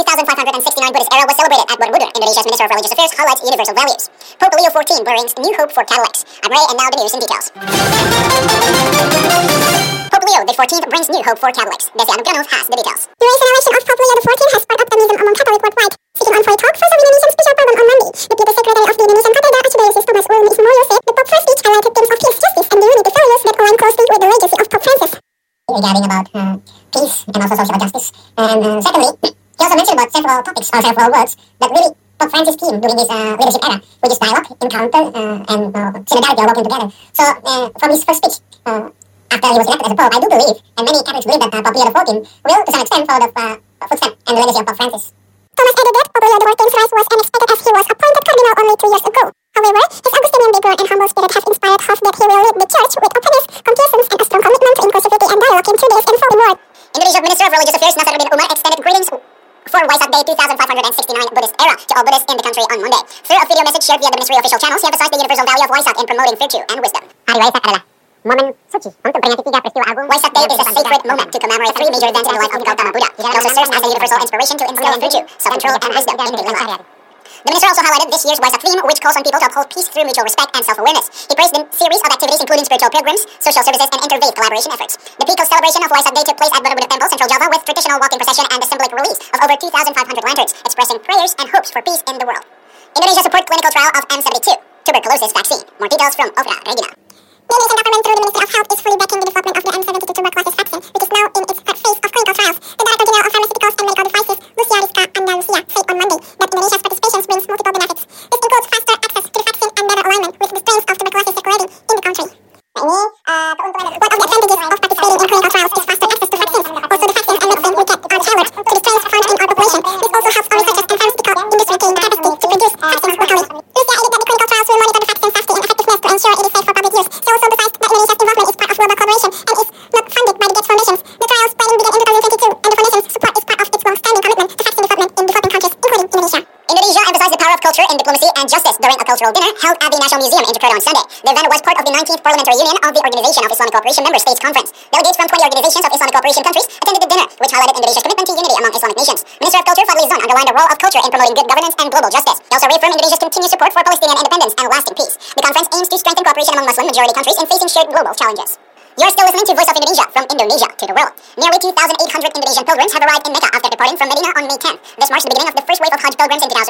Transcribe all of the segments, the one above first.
2569 Buddhist era was celebrated at Borobudur. Indonesia's Minister of Religious Affairs highlights universal values. Pope Leo XIV brings new hope for Catholics. I'm Ray, and now the news in details. Pope Leo XIV brings new hope for Catholics. Desiano Granov has the details. The recent election of Pope Leo XIV has sparked optimism among Catholics worldwide. Speaking on for a talk for the Indonesian special program on Monday, the People's Secretary of the Indonesian Cathedral Archdiocese Thomas Ulmi Ismoyo said the Pope's first speech highlighted themes of peace, justice, and the unity values that align closely with the legacy of Pope Francis. Regarding about peace and also social justice. And secondly, he also mentioned about several topics or several words that really Pope Francis' theme during his leadership era, which is dialogue, encounter, and solidarity or working together. So from his first speech, after he was elected as a Pope, I do believe, and many Catholics believe that Pope Leo XIV will to some extent follow the footsteps and the legacy of Pope Francis. Thomas added that Pope Leo XIV's rise was unexpected as he was appointed cardinal only 2 years ago. However, his Augustinian background and humble spirit have inspired hope that he will lead the church with openness, complaisance, and a strong commitment to inclusivity and dialogue in today's evolving world. Indonesia's Minister of Religious Affairs Nasaruddin Umar extended greetings for Waisak Day 2569 Buddhist era to all Buddhists in the country on Monday. Through a video message shared via the ministry official channels, he emphasized the universal value of Waisak in promoting virtue and wisdom. Hari Waisak adalah momen suci untuk peringati 3 peristiwa agung. Waisak Day is a sacred moment to commemorate 3 major events in the life of Gautama Buddha. It also serves as a universal inspiration to instill in virtue, self-control, and wisdom in daily life. The minister also highlighted this year's Waisak theme, which calls on people to uphold peace through mutual respect and self-awareness. He praised the series of activities including spiritual pilgrims, social services, and interfaith collaboration efforts. The peak of celebration of Waisak Day took place at Borobudur Temple, Central Java, with traditional walking procession and the symbolic release of over 2,500 lanterns, expressing prayers and hopes for peace in the world. Indonesia support clinical trial of M72, tuberculosis vaccine. More details from Ofra Regina. The Indonesian government through the Ministry of Health is fully backing the development of the M72 tuberculosis vaccine, which is now in its third phase of clinical trials. The Director General of Pharmaceuticals and Medical Devices, Lucia Rizka Andalusia, said on Monday that Indonesia's participation brings multiple benefits. This includes faster access to the vaccine and better alignment with the strains of tuberculosis circulating in the country. One of the advantages of participating in clinical trials is faster access to vaccines. Also, the vaccine and medicine we get are tailored to the strains found in our population. This also helps our researchers and pharmaceutical industry gain capacity to produce vaccines locally. Lucia added that the clinical trials will monitor the vaccine safety and effectiveness to ensure it is safe for public use. She also emphasized that Indonesia's involvement is part of global collaboration and is not funded by the Gates Foundation. The trials planning began in 2022, and the foundation's support is part of its long-standing commitment to vaccine development in developing countries, including Indonesia. Indonesia emphasized the power of culture in diplomacy and justice during a cultural dinner held at the National Museum in Jakarta on Sunday. The event was part of the 19th Parliamentary Union of the Organization of Islamic Cooperation Member States Conference. Delegates from 20 organizations of Islamic cooperation countries attended the dinner, which highlighted Indonesia's commitment to unity among Islamic nations. Minister of Culture Fadli Zon underlined the role of culture in promoting good governance and global justice. He also reaffirmed Indonesia's continued support for Palestinian independence and lasting peace. The conference aims to strengthen cooperation among Muslim-majority countries in facing shared global challenges. You're still listening to Voice of Indonesia, from Indonesia to the world. Nearly 2,800 Indonesian pilgrims have arrived in Mecca after departing from Medina on May 10th. This marks the beginning of the first wave of Hajj pilgrims in 2000.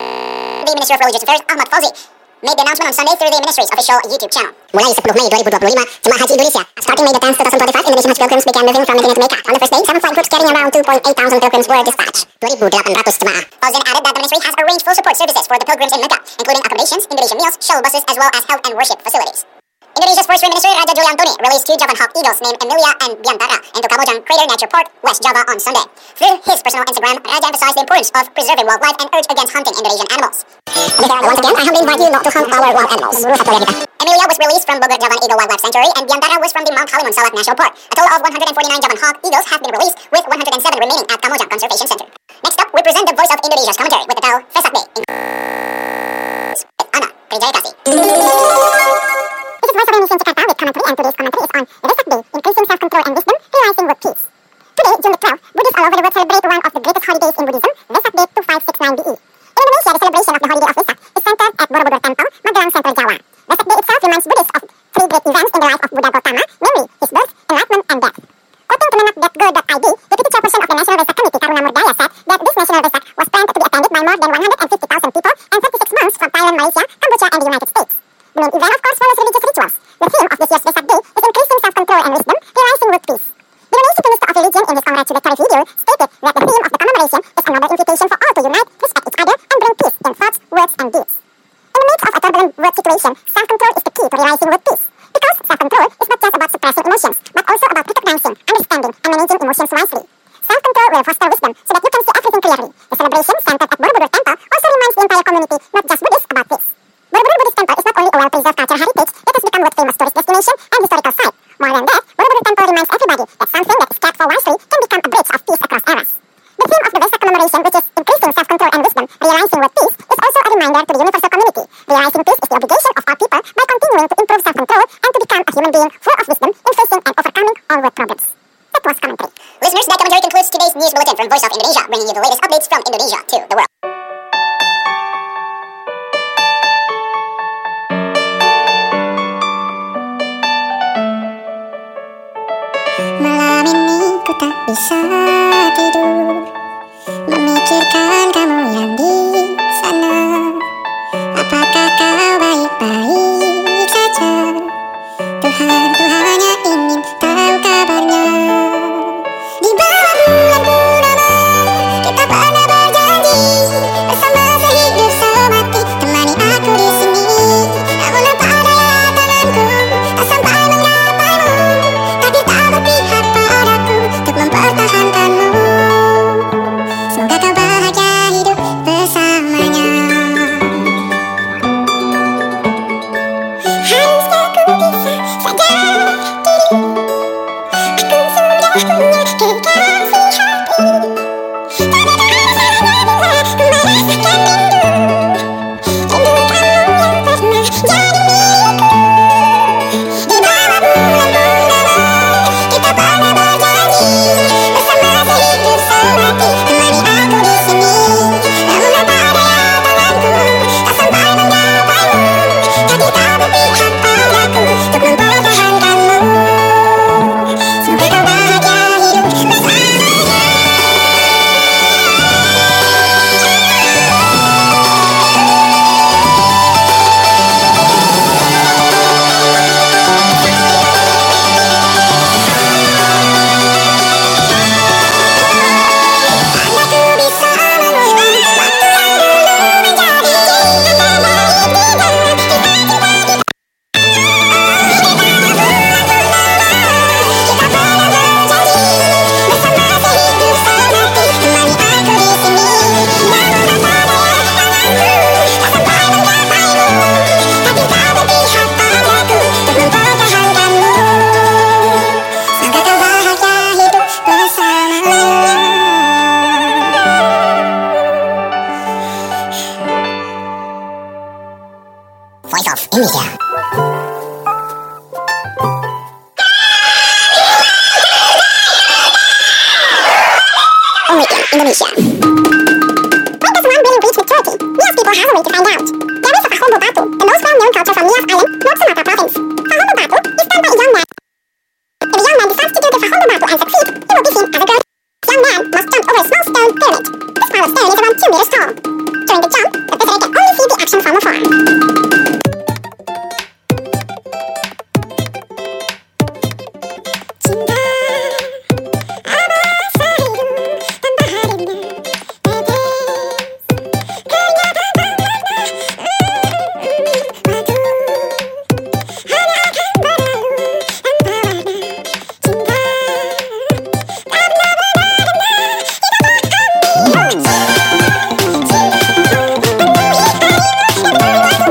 The Minister of Religious Affairs, Ahmad Fauzi, made the announcement on Sunday through the ministry's official YouTube channel. Mulai 10 Mei 2025, Jemaah Haji Indonesia. Starting May 10th, 2025, Indonesian Hajj pilgrims began moving from Medina to Mecca. On the first day, 7 flight groups carrying around 2.8 thousand pilgrims were dispatched. 2,800 jemaah. Fauzin added that the ministry has arranged full support services for the pilgrims in Mecca, including accommodations, Indonesian meals, shuttle buses, as well as health and worship facilities. Indonesia's Forestry Minister Raja Juli Antoni released 2 Javan hawk eagles named Emilia and Biantara into Kamojang Crater Nature Park, West Java on Sunday. Through his personal Instagram, Raja emphasized the importance of preserving wildlife and urged against hunting Indonesian animals. Once again, I humbly invite you not to hunt our wild animals. Emilia was released from Bogor Javan Eagle Wildlife Sanctuary, and Biantara was from the Mount Halimun Salak National Park. A total of 149 Javan hawk eagles have been released, with 107 remaining at Kamojang Conservation Center. Next up, we present the Voice of Indonesia's commentary with the title Vesak Day. Ana Prijayakasih. This is Voice of Indonesia Jakarta with commentary, and today's commentary is on Vesak Day, increasing self-control and wisdom, realizing world peace. Today, June the 12th, Buddhists all over the world celebrate one of the greatest holidays in Buddhism, Vesak Day 2569 BE. In Indonesia, the celebration of the holiday of Vesak is centered at Borobudur Temple, Magelang, Central Java. Vesak Day itself reminds Buddhists of 3 great events in the life of Buddha Gautama, namely his birth, enlightenment, and death. Quoting kemenak.go.id, Deputy Chairperson of the National Vesak Committee, Karuna Murdaya, said that this National Vesak was planned to be attended by more than 150,000 people and 36 monks from Thailand, Malaysia, Cambodia, and the United States. The main event, of course, follows religious rituals. The theme of this year's Vesak Day is increasing self-control and wisdom, realizing world peace. The Indonesian Minister of Religion, in his congratulatory video, stated that the theme of the commemoration is another invitation for all to unite, respect each other, and bring peace in thoughts, words, and deeds. In the midst of a turbulent world situation, self-control is the key to realizing world peace. Because self-control is not just about suppressing emotions, but also about recognizing, understanding, and managing emotions wisely. Self-control will foster wisdom so that you can see everything clearly. The celebration, centered at Borobudur Temple, also reminds the entire community, not just Buddhists, about this. Borobudur Buddhist Temple is not only a well-preserved cultural heritage, it has become world-famous tourist destination and historical site. More than that, Borobudur Temple reminds everybody that something that is cared for wisely can become a bridge of peace across eras. The theme of the Vesak commemoration, which is increasing self-control and wisdom, realizing world peace, is also a reminder to the universal community. Realizing peace is the obligation of all people by continuing to improve self-control and to become a human being full of wisdom in facing and overcoming all world problems. That was commentary. Listeners, that commentary concludes today's news bulletin from Voice of Indonesia, bringing you the latest updates from from Indonesia to the world. Malam ini ku tak bisa tidur, memikirkan kamu yang di sana. Apakah kau baik-baik saja? Tuhan hanya ingin tahu kabarnya. Di bawah bulan purnama kita pernah berjanji bersama sehidup semati, temani aku di sini. Namun apa daya tanganku tak sampai menggapaimu, tapi tak berpihak padaku untuk mempertahankanmu. Semoga kau bahagia hidup bersamanya. Harusnya ku bisa sadar diri, aku sudah punya kekasih hati. Tak ada salahnya bila ku merasakan rindu, rindu kamu yang pernah jadi milikku. Di bawah bulan purnama kita pernah berjanji bersama sehidup semati, temani aku di sini. Namun apa daya tanganku tak sampai menggapaimu, tapi tak berpihak padaku untuk mempertahankanmu. Semoga kau bahagia hidup bersamanya. Andaiku bisa mengubah waktu yang dulu menjadi cinta baik di dalam kita berbagi. Kita pernah berjanji bersama sehidup semati, temani aku di sini. Namun apa daya tanganku tak sampai menggapaimu, tapi tak berpihak padaku untuk mempertahankanmu. Semoga kau bahagia hidup bersamanya. Voice of Indonesia. Only in Indonesia. When does one really reach maturity? Nias people have a way to find out. There is a Fahombo Batu, the most well-known culture from Nias Island, North Sumatra province. Fahombo Batu is done by a young man. If a young man decides to do the Fahombo Batu and succeed, he will be seen as a girl. The young man must jump over a small stone pyramid. This pile of stone is around 2 meters tall. During the jump, the visitor can only see the action from afar. Cinta abasa hidup tanpa hadirnya tetes keringat tanpa makna. Waktu hanya akan berlalu tanpa warna. Cinta tak pernah benar-benar hidup akan hilang. Cinta penuhi harimu yang membuatmu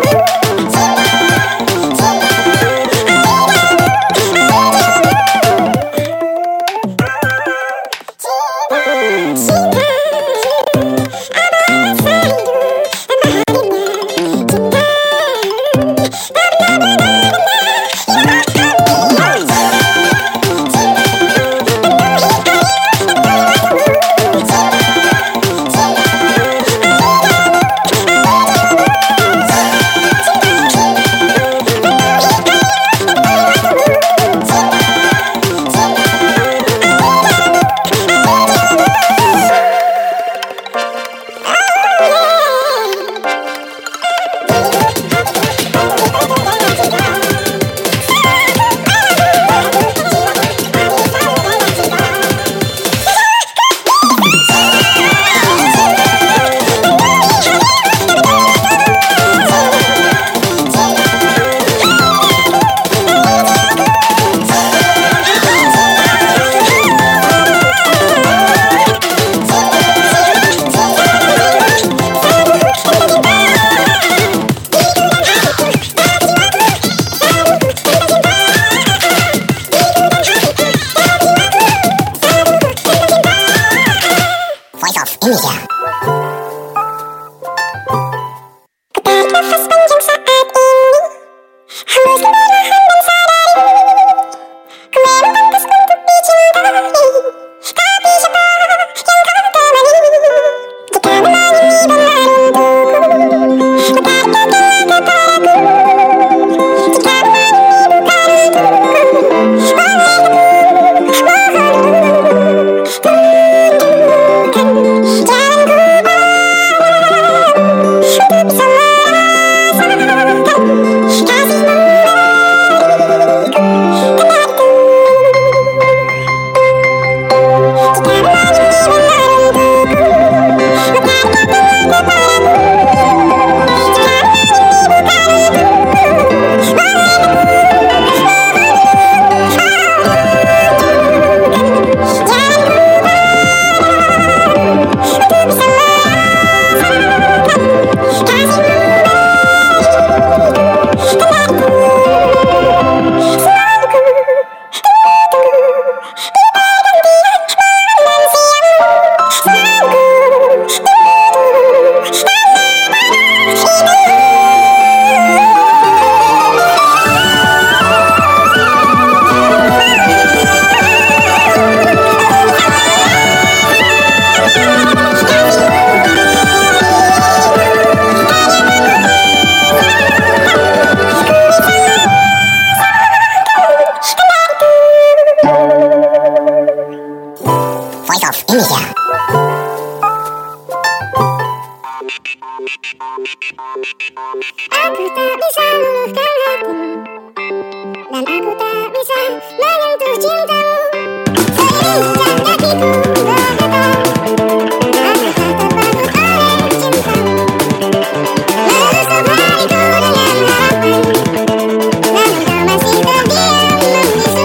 Aku tak bisa luluhkan hatimu, dan aku tak bisa menyentuh cintamu. Seiring kakiku bergetar, aku tak terpaku oleh cintamu. Menusuk hariku dengan harapan, namun kau masih terdiam membisu.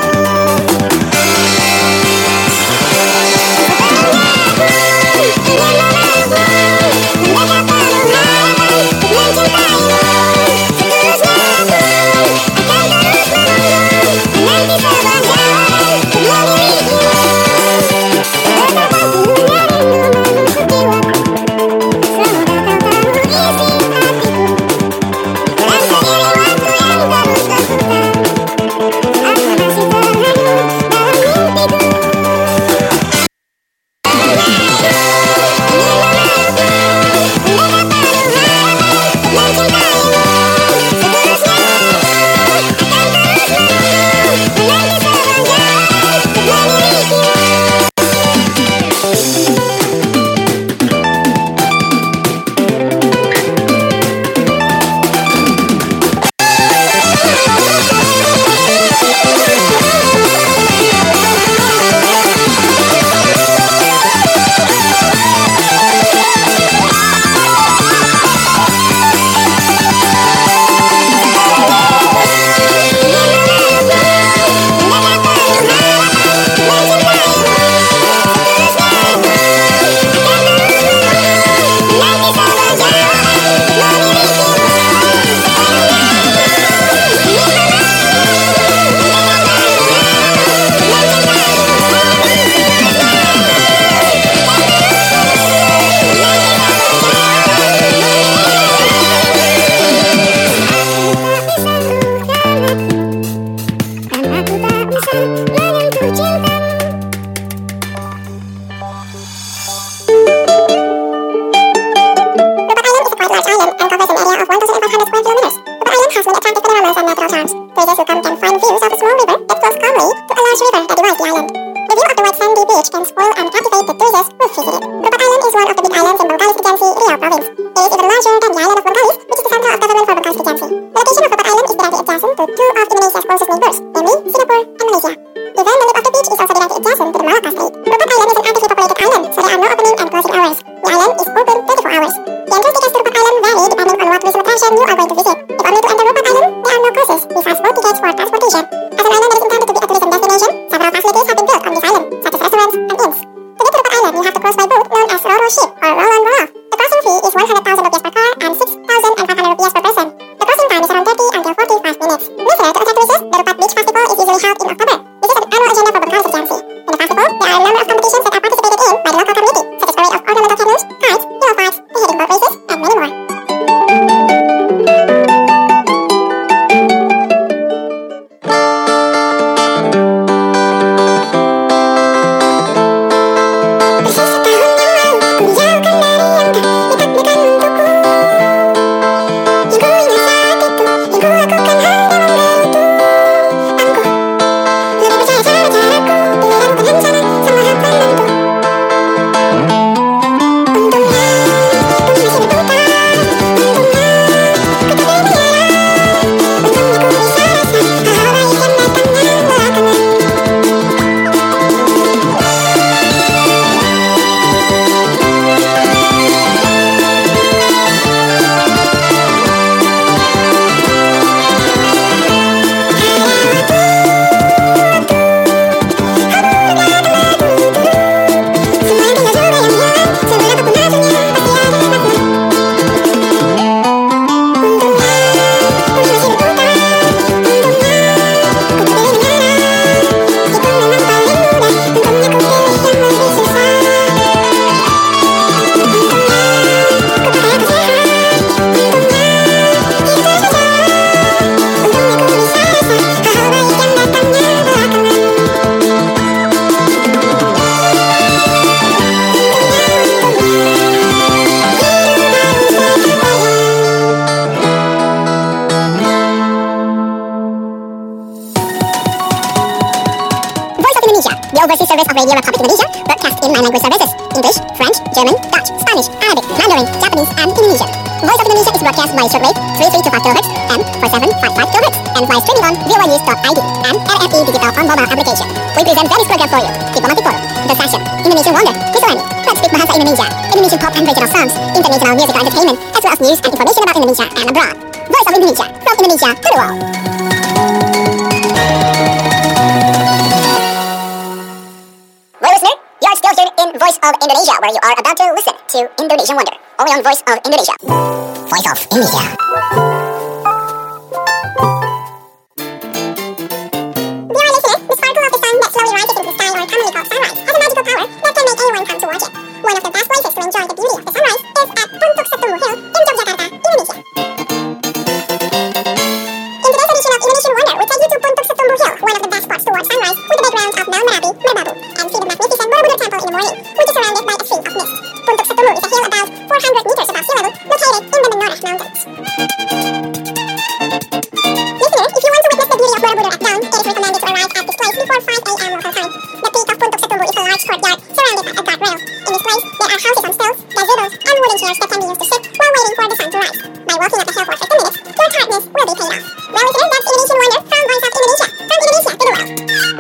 The overseas service of Radio Republic Indonesia broadcast in 9 language services: English, French, German, Dutch, Spanish, Arabic, Mandarin, Japanese, and Indonesian. Voice of Indonesia is broadcast by shortwave 3325 kHz and 4755 kHz and by streaming on voanews.id and RFE Digital on mobile application. We present various program for you: Diplomatic Forum, The Session, Indonesian Wonder, Islami, Let's Speak Bahasa Indonesia, Indonesian pop and regional songs, international musical entertainment, as well as news and information about Indonesia and abroad. Voice of Indonesia, from Indonesia to the world. Well, listener, you are still here in Voice of Indonesia, where you are about to listen to Indonesian Wonder, only on Voice of Indonesia. Voice of Indonesia. Dear listener, the sparkle of the sun that slowly rises into the sky, or commonly called sunrise, has a magical power that can make anyone come to watch it. One of the best places to enjoy the beauty of the sunrise is at Puntuk Setumbu Hill in Yogyakarta, Indonesia. In today's edition of Indonesian Wonder, we take you to Puntuk Setumbu Hill, one of the best spots to watch sunrise, with the background of Mount Merapi, Merbabu, and see the magnificent Borobudur Temple in the morning, which is surrounded by a sea of mist. Puntuk Setumbu is a hill about 400 meters above sea level, located in the Menoreh Mountains. Listener, if you want to witness the beauty of Borobudur at dawn, it is recommended to arrive at this place before 5 a.m. local time. The peak of Puntuk Setumbu is a large courtyard surrounded by a guardrail. In this place, there are houses on stilts, gazebos, and wooden chairs that can be used to sit while waiting for the sun to rise. By walking up the hill for 50 minutes, your tiredness will be paid off. Well, listener, that's Indonesian Wonder from Voice of Indonesia, from Indonesia to the world.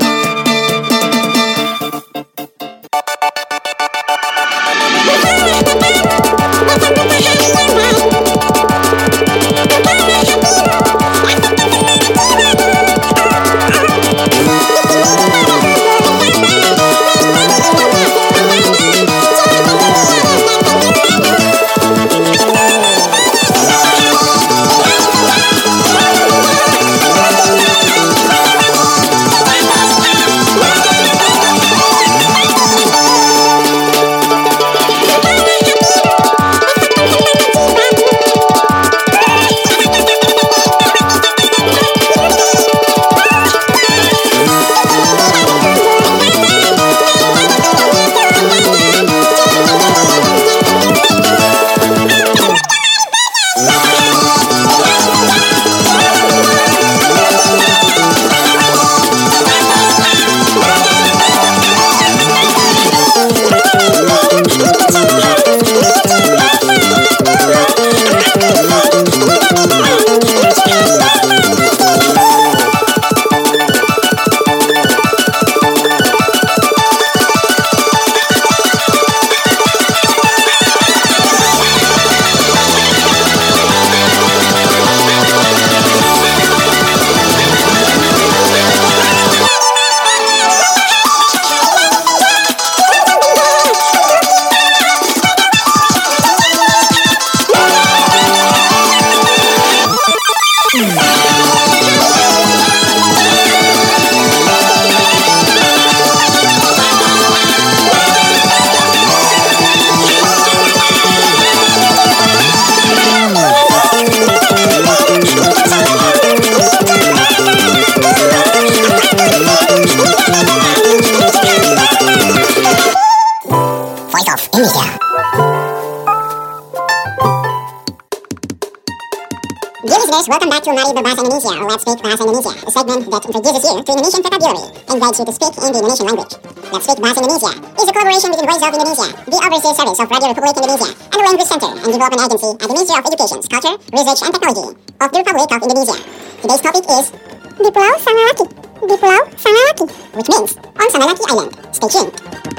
Welcome back to Mari Berbahasa Indonesia, or Let's Speak Bahasa Indonesia, a segment that introduces you to Indonesian vocabulary and guides you to speak in the Indonesian language. Let's Speak Bahasa Indonesia is a collaboration between Voice of Indonesia, the Overseas Service of Radio Republik Indonesia, and the Language Center and Development Agency at the Ministry of Education, Culture, Research and Technology of the Republic of Indonesia. Today's topic is Di Pulau Sangalaki. Di Pulau Sangalaki, which means on Sangalaki Island. Stay tuned.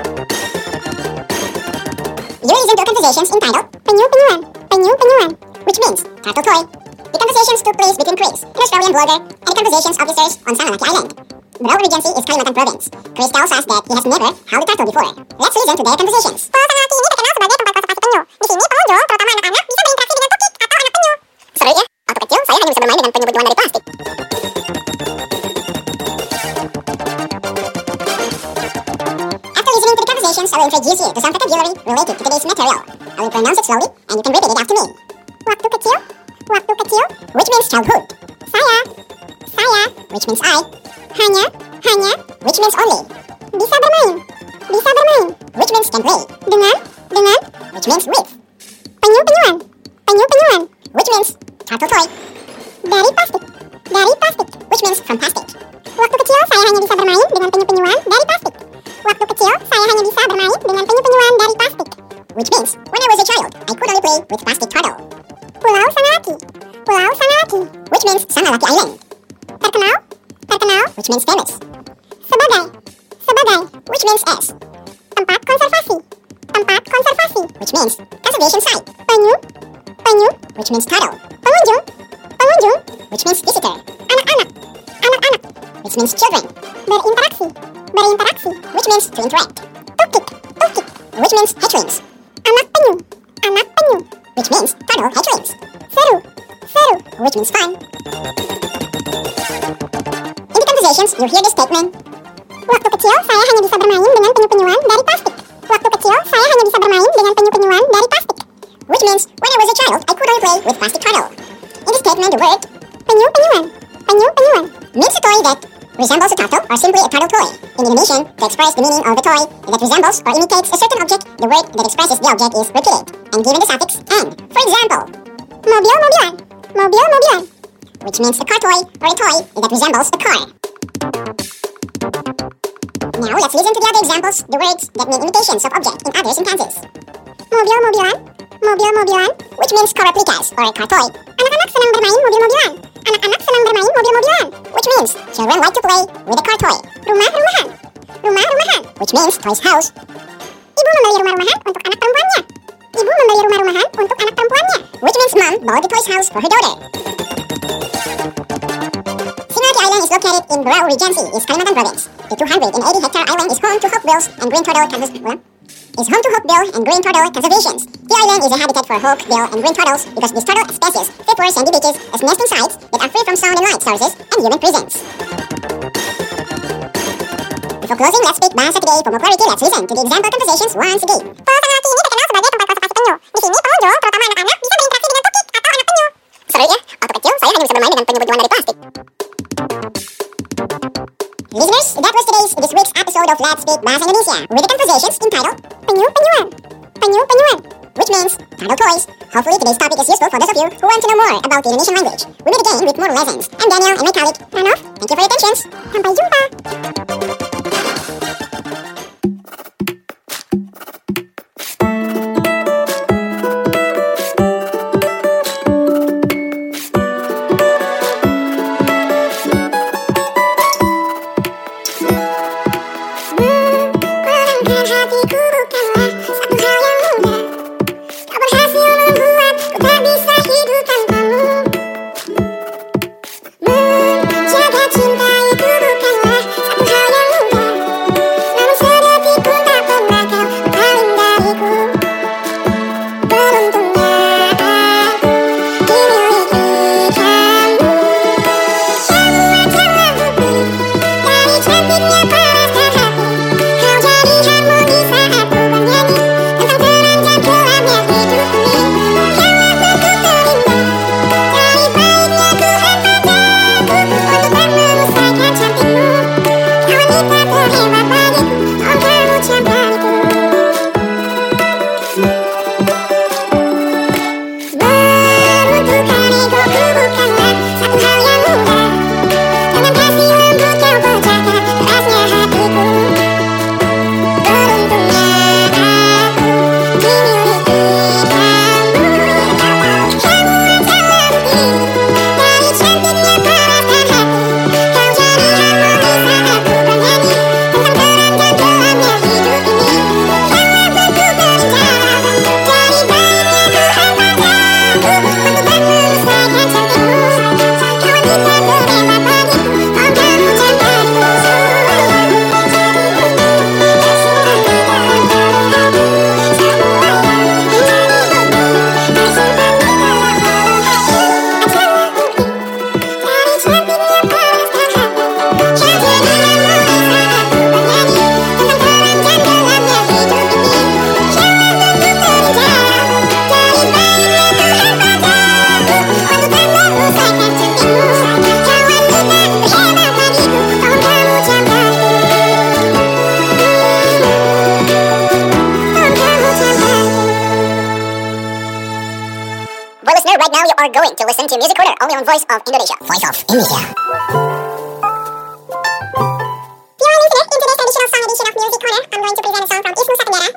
You will listen to conversations entitled Penyu-penyuan, penyu-penyuan, which means turtle toy. The conversations took place between Chris, an Australian blogger, and the conversations officers on Sangalaki Island. The role Regency is Kalimantan Province. Chris tells us that he has never held a turtle before. Let's listen to their conversations. Pulau Sangalaki ini terkenal sebagai tempat konservasi penyu. Di sini pengunjung, terutama anak-anak, bisa berinteraksi dengan tukik atau anak penyu. Seru ya? Waktu kecil saya hanya bisa bermain dengan penyu berjuang dari plastik. After listening to the conversations, I will introduce you to some vocabulary related to today's material. I will pronounce it slowly, and you can repeat it after me. Waktu kecil, waktu kecil, which means childhood. Saya, which means I. hanya, which means only. Bisa bermain, which means can play. dengan, which means with. penyu-penyuan, which means turtle toy. dari plastik, which means from plastic. Waktu kecil saya hanya bisa bermain dengan penyu-penyuan dari plastik. Waktu kecil saya hanya bisa bermain dengan penyu-penyuan dari plastik. Which means when I was a child, I could only play with plastic turtle. Pulau Sangalaki. Pulau Sangalaki. which means Sangalaki Island. Terkenal. Terkenal. Which means famous. Sebagai. Sebagai. Which means as. Tempat konservasi. Tempat konservasi. Which means conservation site. Penyu. Penyu. Which means turtle. Pengunjung. Pengunjung. Which means visitor. Anak-anak. Anak-anak. Which means children. Berinteraksi. Berinteraksi. Which means to interact. Tukik. Tukik. Which means hatchlings. Anak penyu. Anak penyu. Which means turtle hatchlings. Seru. Seru. Which means fun. In the conversations, you hear the statement, Waktu kecil saya hanya bisa bermain dengan penyu-penyuan dari plastik. Waktu kecil saya hanya bisa bermain dengan penyu-penyuan dari plastik. which means when I was a child, I could only play with plastic turtle. In the statement, the word Penyu-penyuan. Penyu-penyuan. means a toy that resembles a turtle or simply a turtle toy. In Indonesian, to express the meaning of the toy that resembles or imitates a certain object, the word that expresses the object is repeated and given the suffix "an." For example, Mobil-mobilan. Mobil-mobilan. which means a car toy or a toy that resembles a car. Now let's listen to the other examples, the words that mean imitations of objects in other sentences, Mobil-mobilan. Mobil-mobilan. which means car replicas or a car toy, Anak-anak senang bermain mobil-mobilan. Anak-anak senang bermain mobil-mobilan. which means children like to play with a car toy, Rumah-rumahan. Rumah-rumahan. which means toys house, Ibu membeli rumah-rumahan untuk anak perempuannya. Ibu membeli rumah-rumahan untuk anak perempuannya. which means mom bought the toys house for her daughter. Singalaki Island is located in Berau Regency, is Kalimantan Province. The 280-hectare island is home to hawkbills and green turtle conservations. The island is a habitat for hawkbill and green turtles because these turtle species prefer sandy beaches as nesting sites that are free from sound and light sources and human presence. Before closing, let's speak bahasa today. For more clarity, let's listen to the example conversations once again. Pulau Sangalaki ini terkenal sebagai tempat konservasi penyu. Di sini pengunjung, terutama anak-anak, bisa berinteraksi dengan tukik atau anak penyu. Seru ya, waktu kecil saya hanya bisa bermain dengan penyu-penyuan dari plastik. Listeners, that was this week's episode of Let's Speak Bahasa Indonesia with the conversations entitled Penyu-penyuan. Penyu-penyuan. which means turtle toys. Hopefully today's topic is useful for those of you who want to know more about the Indonesian language. We meet again with more lessons. I'm Daniel and my colleague Ranoff. Thank you for your attention. Sampai jumpa. Right now you are going to listen to Music Corner only on Voice of Indonesia. Voice of Indonesia. You are listening in today's traditional song edition of Music Corner. I'm going to present a song from East Nusa Tenggara.